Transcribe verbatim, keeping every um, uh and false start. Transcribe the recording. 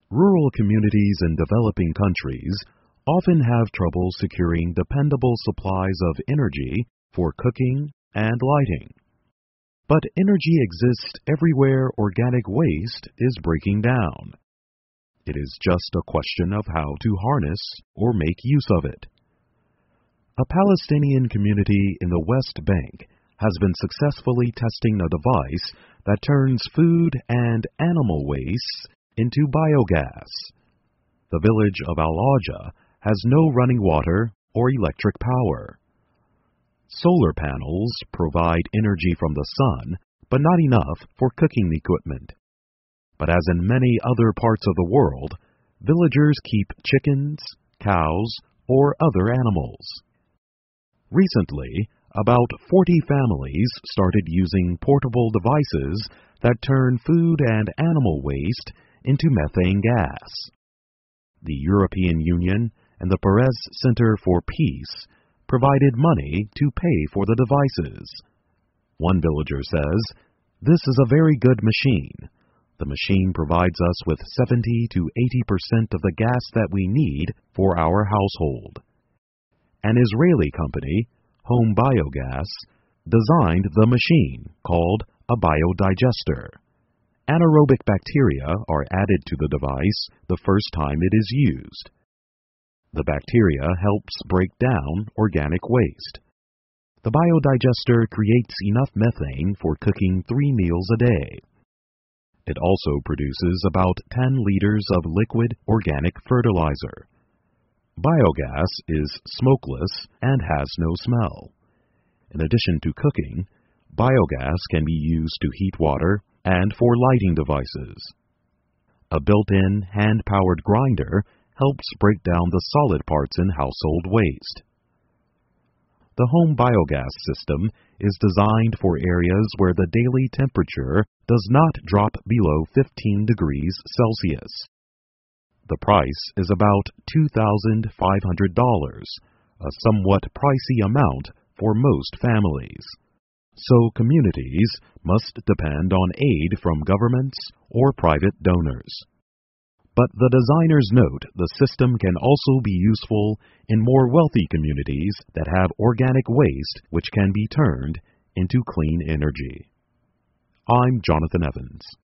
Rural communities in developing countries often have trouble securing dependable supplies of energy for cooking and lighting. But energy exists everywhere organic waste is breaking down. It is just a question of how to harness or make use of it. A Palestinian community in the West Bank has been successfully testing a device that turns food and animal waste into biogas. The village of Al-Aja has no running water or electric power. Solar panels provide energy from the sun, but not enough for cooking equipment. But as in many other parts of the world, villagers keep chickens, cows, or other animals. Recently, about forty families started using portable devices that turn food and animal waste into methane gas. The European Union and the Perez Center for Peace provided money to pay for the devices. One villager says, "This is a very good machine. The machine provides us with seventy to eighty percent of the gas that we need for our household." An Israeli company, Home Biogas, designed the machine called a biodigester. Anaerobic bacteria are added to the device the first time it is used. The bacteria helps break down organic waste. The biodigester creates enough methane for cooking three meals a day. It also produces about ten liters of liquid organic fertilizer. Biogas is smokeless and has no smell. In addition to cooking, biogas can be used to heat water and for lighting devices. A built-in hand-powered grinder helps break down the solid parts in household waste. The home biogas system is designed for areas where the daily temperature does not drop below fifteen degrees Celsius. The price is about two thousand five hundred dollars, a somewhat pricey amount for most families. So communities must depend on aid from governments or private donors. But the designers note the system can also be useful in more wealthy communities that have organic waste which can be turned into clean energy. I'm Jonathan Evans.